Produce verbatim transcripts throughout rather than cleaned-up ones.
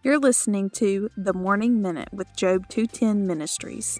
You're listening to The Morning Minute with Job two ten Ministries.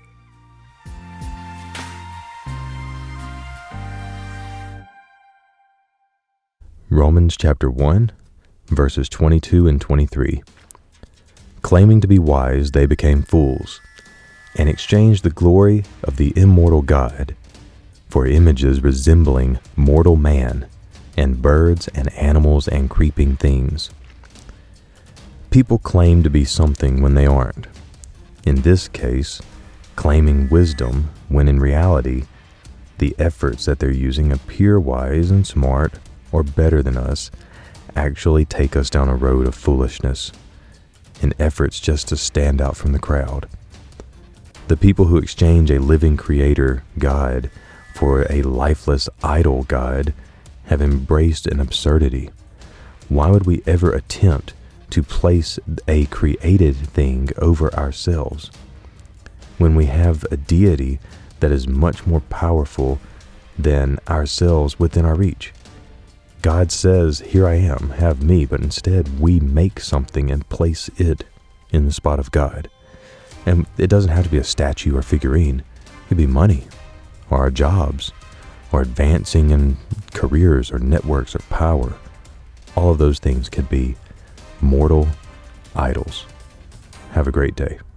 Romans chapter one, verses twenty-two and twenty-three. Claiming to be wise, they became fools, and exchanged the glory of the immortal God for images resembling mortal man, and birds and animals and creeping things. People claim to be something when they aren't. In this case, claiming wisdom when in reality, the efforts that they're using appear wise and smart or better than us actually take us down a road of foolishness in efforts just to stand out from the crowd. The people who exchange a living creator God for a lifeless idol God have embraced an absurdity. Why would we ever attempt to place a created thing over ourselves when we have a deity that is much more powerful than ourselves within our reach? God says, "Here I am, have me," but instead we make something and place it in the spot of God. And it doesn't have to be a statue or figurine. It could be money, or our jobs, or advancing in careers or networks or power. All of those things could be mortal idols. Have a great day.